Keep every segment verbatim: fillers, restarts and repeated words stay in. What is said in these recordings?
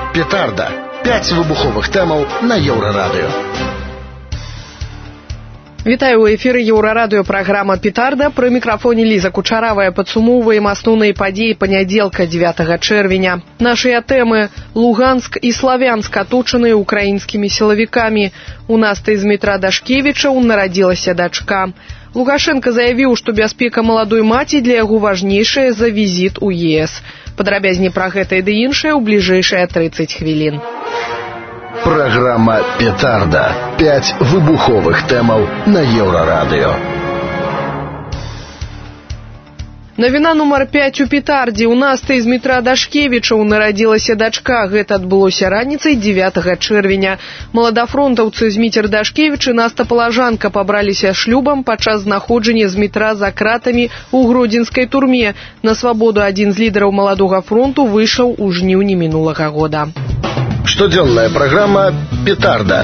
Петарда. П'ять выбуховых тэмаў на Еўрарадыё. Вітаю, у эфіры Еўрарадыё, праграма «Петарда». Пры мікрафоне Ліза Кучаравая. Падсумоўваем асноўныя падзеі панядзелка дзевятага чэрвеня. Нашыя тэмы: Луганск і Славянск аточаныя украінскімі сілавікамі. У Насты з метра Дашкевічаў нарадзілася дачка. Лукашенко заявіў, што бяспека маладой маці для яго важнейшая за візіт у ЕС. Падрабязней пра гэта і ды іншае ў бліжэйшыя трыццаць хвілін. Программа «Петарда». Пять выбуховых тэмаў на Еўрарадыё. Навіна нумар пяць у Петардзе. У Насты з метра Дашкевічаў нарадзілася дачка. Гэта адбылося раніцай дзевятага чэрвеня. Маладафронтаўцы Зміцер Дашкевіч і Наста Палажанка пабраліся шлюбам падчас знаходжання з метра за кратамі ў гродзенскай турме. На свабоду адзін з лідараў маладога фронту выйшаў у жніўні мінулага года. Штодзённая праграма «Петарда».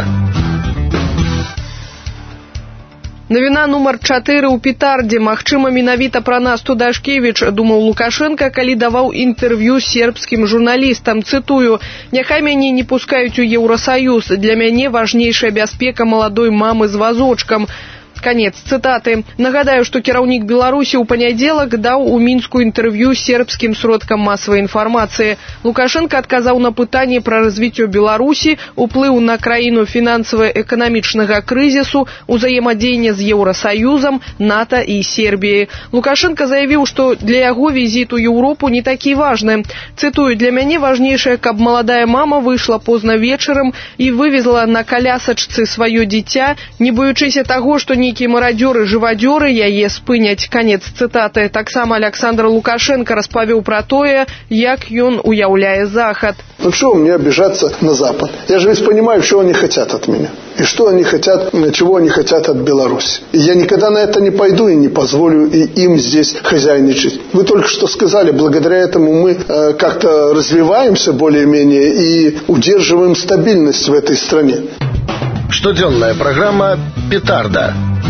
Навіна нумар чатыры ў Петардзе. Магчыма, менавіта пра Насту Дашкевіч думаў Лукашенко, калі даваў інтэрв'ю сербскім журналістам. Цытую: «Няхай мяне не пускаюць у Еўрасаюз. Для мяне важнейшая бяспека маладой мамы з вазочкам». Конец цытаты. Нагадаю, што кіраўнік Беларусі ў панядзелак даў у Мінску інтэрв'ю сербскім сродкам масавай інфармацыі. Лукашенко адказаў на пытанне пра развіццё Беларусі, уплыў на краіну фінансава-эканамічнага крызісу, узаемадзеянне з Еўрасаюзам, НАТО і Сербіяй. Лукашенко заявіў, што для яго візіт у Еўропу не такі важны. Цытую: «Для мяне важнейшае, каб маладая мама выйшла позна вечарам і вывезла на калясачцы сваё дзіця, не боючыся таго, што нейкія марадзёры-жывадзёры яе спыняць». Конец цытаты. Таксама Александр Лукашенко распавёў пра тое, як ён уяўляе Захад. Ну что мне обижаться на Запад? Я же ведь понимаю, что они хотят от меня. И что они хотят, чего они хотят от Беларуси. И я никогда на это не пойду и не позволю и им здесь хозяйничать. Вы только что сказали, благодаря этому мы э, как-то развиваемся более-менее и удерживаем стабильность в этой стране. Штодзённая праграма «Петарда».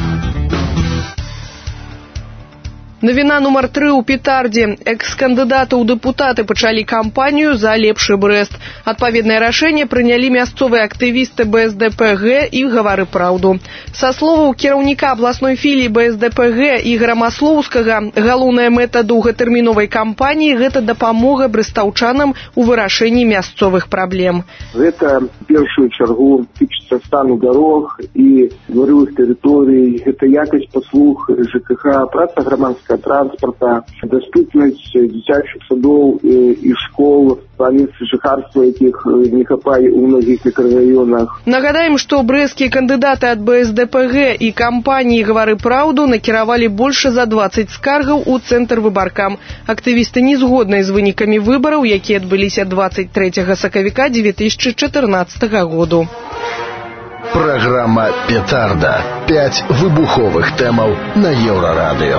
Навіна нумар тры ў Петардзе. Экс-кандыдаты ў дэпутаты пачалі кампанію за лепшы Брэст. Адпаведнае рашэнне прынялі мясцовыя актывісты бэ эс дэ пэ гэ і «Гавары праўду». Са словаў кіраўніка абласной філіі бэ эс дэ пэ гэ Ігора Маслоўскага, галоўная мэта доўгатэрміновай кампаніі – гэта дапамога брэстаўчанам у вырашэнні мясцовых праблем. Гэта в першую чаргу тычыцца стану дарог і дваровых тэрыторый, гэта якасць паслуг жэ ка ха, праца грамадскага транспорта, доступность дзіцячых садоў і школ, паміж жыхарства, якіх не хапае у многіх мікрараёнах. Нагадаем, што брэсцкія кандыдаты ад бэ эс дэ пэ гэ і кампаніі «Гавары праўду» накіравалі больш за дваццаць скаргаў у цэнтр выбаркам. Актывісты не згодныя з вынікамі выбараў, якія адбыліся дваццаць трэцяга сакавіка дзве тысячы чатырнаццатага году. Программа «Петарда». Пять выбуховых тэмаў на Еўрарадыё.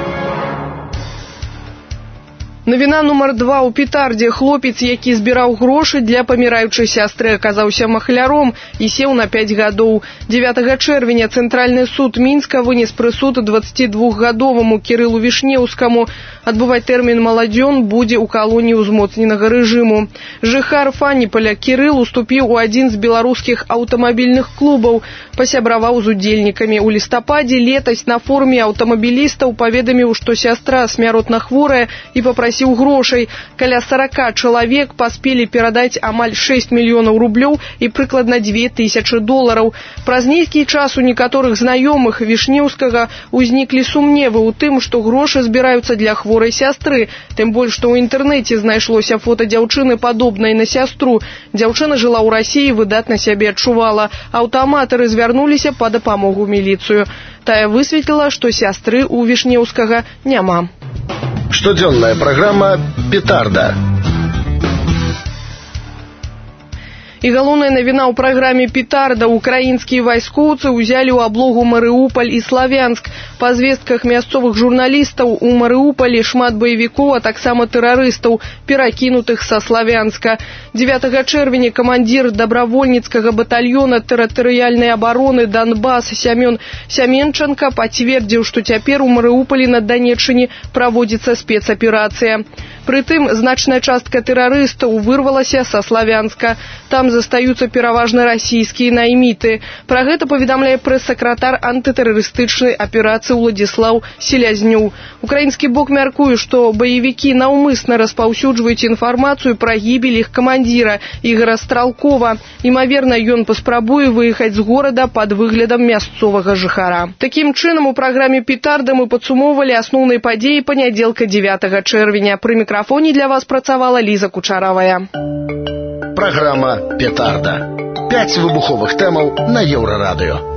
Навіна нумар два ў Петардзе. Хлопец, які збіраў грошы для паміраючай сястры, аказаўся махляром і сеў на пяць гадоў. дзевятага чэрвеня Цэнтральны суд Мінска вынес прысуд дваццацідвухгадоваму Кірылу Вішнеўскаму. Адбываць тэрмін маладзён будзе ў калоніі ўзмоцненага рэжыму. Жыхар Фаніпаля Кірыл уступіў у адзін з беларускіх аўтамабільных клубаў, пасябраваў з удзельнікамі. У лістападзе летась на форуме аўтамабілістаў паведаміў, што сястра смяротна хворая і папрасіў грошай. Каля сарака чалавек паспелі перадаць амаль шэсць мільёнаў рублёў і прыкладна дзве тысячы долараў. Праз нейкі час у некаторых знаёмых Вішнеўскага ўзніклі сумневы ў тым, што грошы збіраюцца для хворай сястры. Тым больш, што ў інтэрнэце знайшлося фота дзяўчыны, падобнай на сястру. Дзяўчына жыла ў Расіі, выдатна сябе адчувала. Аўтаматары звярнуліся па дапамогу міліцыю. Тая высветліла, што сястры ў Вішнеўскага няма. Штодзённая праграма «Петарда». І галоўная навіна ў праграме «Петарда». Украінскія вайскоўцы ўзялі ў аблогу Марыуполь і Славянск. Па звестках мясцовых журналістаў, у Марыуполі шмат баевікоў, а таксама тэрарыстаў, перакінутых са Славянска. дзевятага чэрвеня камандзір дабравольніцкага батальёна тэрытарыяльнай абароны Донбас Сямён Сяменчанка пацвердзіў, што цяпер у Марыуполі на Данеччыне праводзіцца спецаперацыя. Прытым, значная частка тэрарыстаў вырвалася са Славянска. Там застаюцца пераважна расійскія найміты. Пра гэта паведамляе прэс-сакратар антытэрарыстычнай аперацыі Уладзіслаў Селязнёў. Украінскі бок мяркуе, што баевікі наўмысна распаўсюджваюць інфармацыю пра гібель іх камандзіра Ігора Стралкова. Імаверна, ён паспрабуе выехаць з горада пад выглядам мясцовага жыхара. Такім чынам, у праграме «Петарда» мы падсумоўвалі асноўныя падзеі панядзелка дзевятага чэрвеня. Пры мікрафоне для вас працавала Ліза Кучаравая. Праграма «Петарда». Пяць выбуховых тэмаў на Еўрарадыё.